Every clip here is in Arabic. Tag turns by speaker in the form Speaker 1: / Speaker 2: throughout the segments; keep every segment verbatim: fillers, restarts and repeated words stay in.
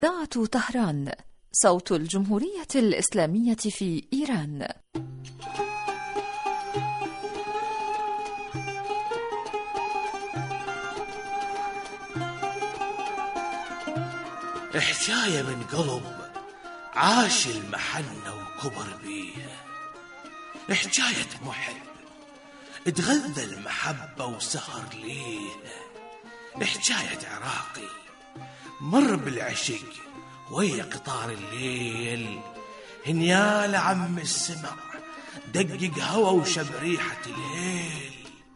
Speaker 1: إذاعة طهران، صوت الجمهورية الإسلامية في إيران.
Speaker 2: حكاية من قلب عاش المحنة وكبر بيها، حكاية محب اتغذى المحبة وسهر ليها، حكاية عراقي مر بالعشق ويا قطار الليل، هنيال عم السمع دقق هوا وشب ريحة الهيل.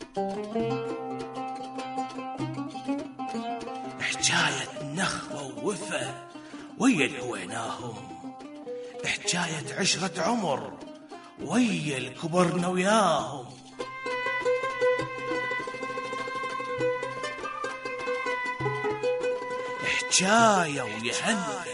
Speaker 2: حكاية نخوة ووفا ويا الهويناهم، حكاية عشرة عمر ويا الكبرنا وياهم. حكاية ويهنى.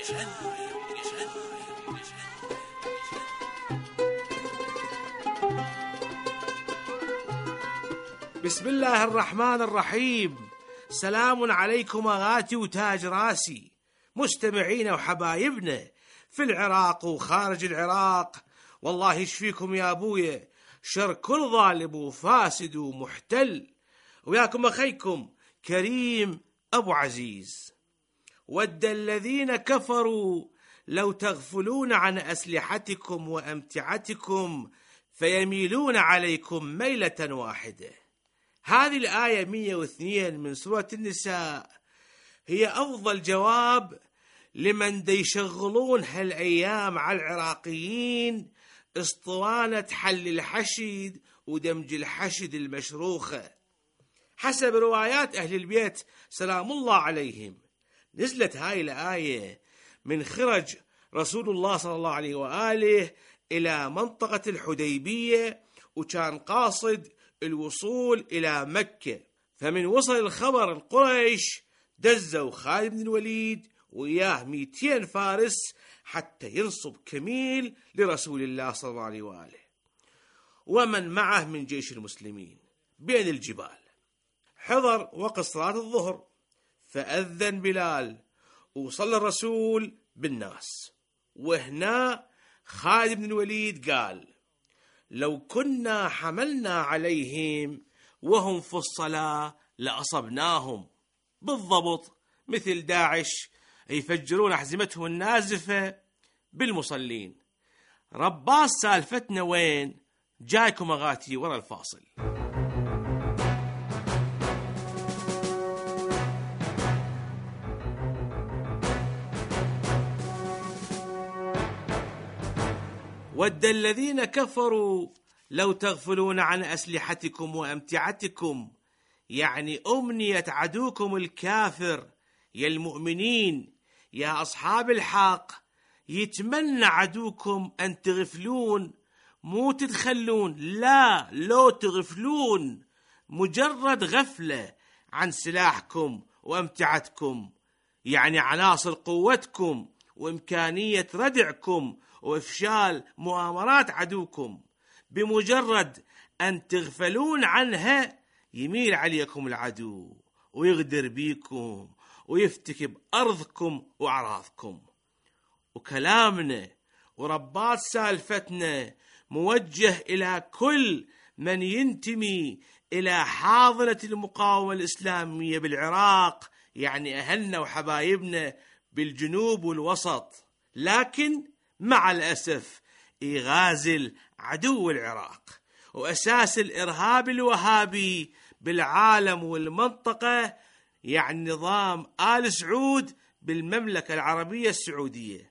Speaker 2: بسم الله الرحمن الرحيم. سلام عليكم أغاتي وتاج راسي، مستمعين وحبايبنا في العراق وخارج العراق. والله يشفيكم يا أبويا شر كل ظالم وفاسد ومحتل. وياكم أخيكم كريم أبو عزيز. ود الذين كفروا لو تغفلون عن أسلحتكم وأمتعتكم فيميلون عليكم ميلة واحدة. هذه الآية مئة واثنين من سورة النساء هي أفضل جواب لمن دي يشغلون هالأيام على العراقيين اسطوانة حل الحشد ودمج الحشد المشروخة. حسب روايات أهل البيت سلام الله عليهم، نزلت هاي الآية من خرج رسول الله صلى الله عليه وآله إلى منطقة الحديبية، وكان قاصد الوصول إلى مكة. فمن وصل الخبر القريش دزوا خالد بن الوليد وياه مئتين فارس حتى ينصب كميل لرسول الله صلى الله عليه وآله ومن معه من جيش المسلمين بين الجبال. حضر وقت صلاة الظهر فأذن بلال وصلى الرسول بالناس، وهنا خالد بن الوليد قال: لو كنا حملنا عليهم وهم في الصلاة لأصبناهم. بالضبط مثل داعش يفجرون أحزمتهم النازفة بالمصلين. رباس سالفتنا وين؟ جايكم أغاتي ورا الفاصل. ود الذين كفروا لو تغفلون عن أسلحتكم وأمتعتكم، يعني أمنية عدوكم الكافر يا المؤمنين يا أصحاب الحق. يتمنى عدوكم أن تغفلون، مو تتخلون، لا، لو تغفلون مجرد غفلة عن سلاحكم وأمتعتكم، يعني عناصر قوتكم وإمكانية ردعكم وإفشال مؤامرات عدوكم. بمجرد أن تغفلون عنها يميل عليكم العدو ويغدر بيكم ويفتك بأرضكم وأعراضكم. وكلامنا ورباط سالفتنا موجه إلى كل من ينتمي إلى حاضنة المقاومة الإسلامية بالعراق، يعني أهلنا وحبايبنا بالجنوب والوسط، لكن مع الأسف يغازل عدو العراق وأساس الإرهاب الوهابي بالعالم والمنطقة، يعني نظام آل سعود بالمملكة العربية السعودية.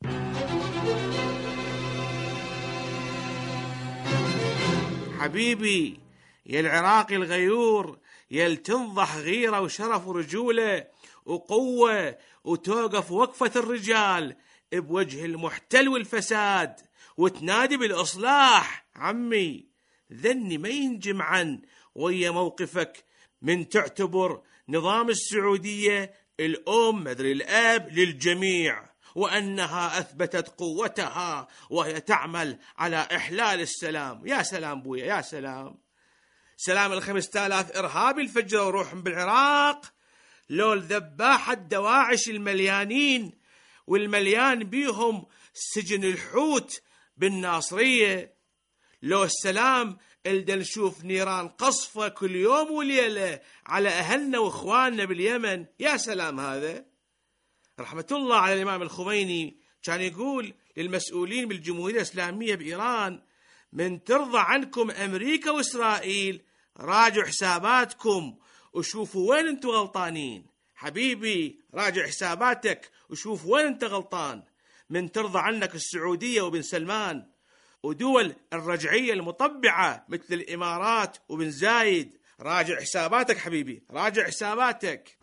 Speaker 2: حبيبي يا العراقي الغيور، يا تنضح غيرة وشرف ورجولة وقوة وتوقف وقفة الرجال بوجه المحتل والفساد وتنادي بالإصلاح، عمي ذني ما ينجم عن ويا موقفك من تعتبر نظام السعودية الأم مدري الأب للجميع، وأنها أثبتت قوتها وهي تعمل على إحلال السلام. يا سلام بويا، يا سلام. سلام الخمسة آلاف إرهابي الفجر وروحهم بالعراق، لو الذباحة الدواعش المليانين والمليان بيهم سجن الحوت بالناصرية. لو السلام الدا نشوف نيران قصفة كل يوم وليلة على أهلنا وإخواننا باليمن. يا سلام. هذا رحمة الله على الإمام الخميني كان يقول للمسؤولين بالجمهورية الإسلامية بإيران: من ترضى عنكم أمريكا وإسرائيل راجعوا حساباتكم وشوفوا وين انتوا غلطانين. حبيبي راجع حساباتك وشوف وين انت غلطان. من ترضى عنك السعودية وبن سلمان ودول الرجعية المطبعة مثل الإمارات وبن زايد، راجع حساباتك حبيبي، راجع حساباتك.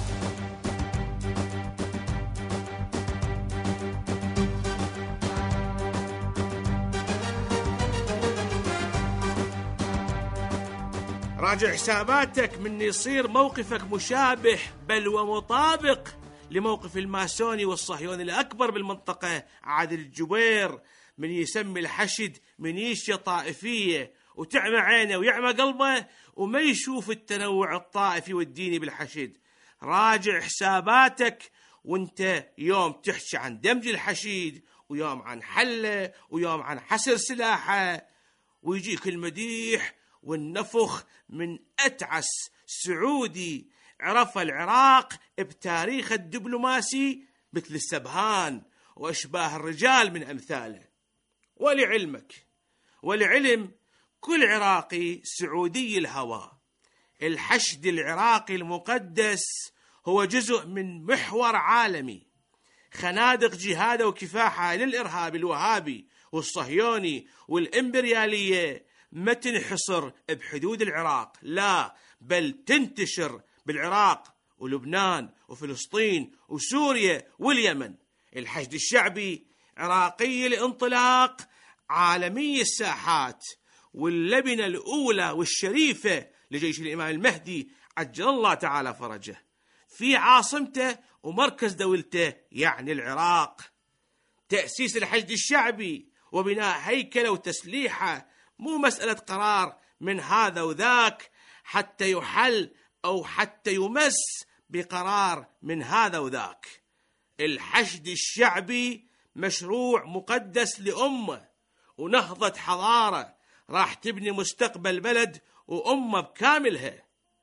Speaker 2: راجع حساباتك من يصير موقفك مشابه بل ومطابق لموقف الماسوني والصهيوني الأكبر بالمنطقة عادل الجبير، من يسمي الحشد منيشيا طائفية وتعمى عينه ويعمى قلبه وما يشوف التنوع الطائفي والديني بالحشد. راجع حساباتك وانت يوم تحكي عن دمج الحشيد ويوم عن حله ويوم عن حسر سلاحه، ويجيك المديح والنفخ من أتعس سعودي عرف العراق بتاريخ الدبلوماسي مثل السبهان وأشباه الرجال من أمثاله. ولعلمك ولعلم كل عراقي سعودي الهوى، الحشد العراقي المقدس هو جزء من محور عالمي. خنادق جهاده وكفاحه للإرهاب الوهابي والصهيوني والإمبريالية ما تنحصر بحدود العراق، لا بل تنتشر بالعراق ولبنان وفلسطين وسوريا واليمن. الحشد الشعبي عراقي الانطلاق، عالمي الساحات، واللبنة الأولى والشريفة لجيش الإمام المهدي عجل الله تعالى فرجه في عاصمته ومركز دولته يعني العراق. تأسيس الحشد الشعبي وبناء هيكله وتسليحه مو مسألة قرار من هذا وذاك حتى يحل أو حتى يمس بقرار من هذا وذاك. الحشد الشعبي مشروع مقدس لأمة ونهضة حضارة راح تبني مستقبل بلد وأمة بكاملها،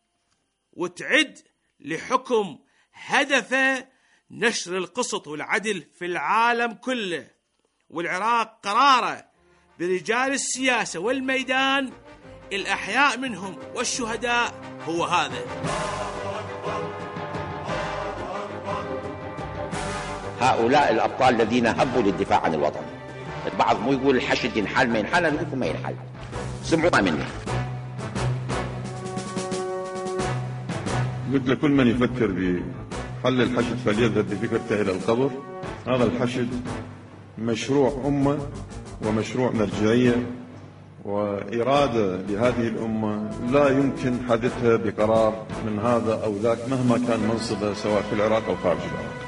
Speaker 2: وتعد لحكم هدفه نشر القسط والعدل في العالم كله. والعراق قراره برجال السياسة والميدان الأحياء منهم والشهداء هو هذا.
Speaker 3: هؤلاء الأبطال الذين هبوا للدفاع عن الوطن، البعض مو يقول الحشد ينحل ما ينحل، أنا أقول ما ينحل، سمعوها مني.
Speaker 4: قلت لكل من يفكر بحل الحشد فليذهب بفكرته إلى القبر. هذا الحشد مشروع أمة ومشروع مرجعية وإرادة لهذه الأمة لا يمكن حدثها بقرار من هذا أو ذاك مهما كان منصبه سواء في العراق أو خارج العراق.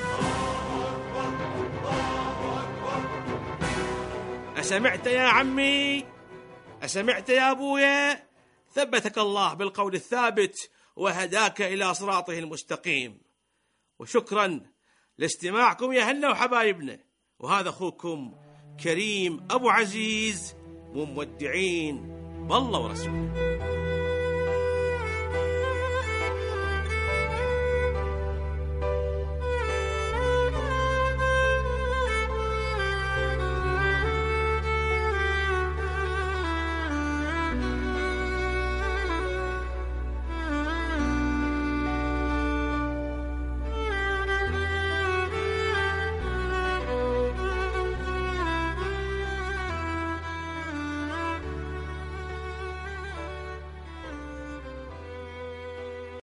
Speaker 2: أسمعت يا عمي؟ أسمعت يا أبويا؟ ثبتك الله بالقول الثابت وهداك إلى صراطه المستقيم. وشكرا لاستماعكم يا هنا وحبايبنا، وهذا أخوكم كريم أبو عزيز، مودعين بالله ورسوله.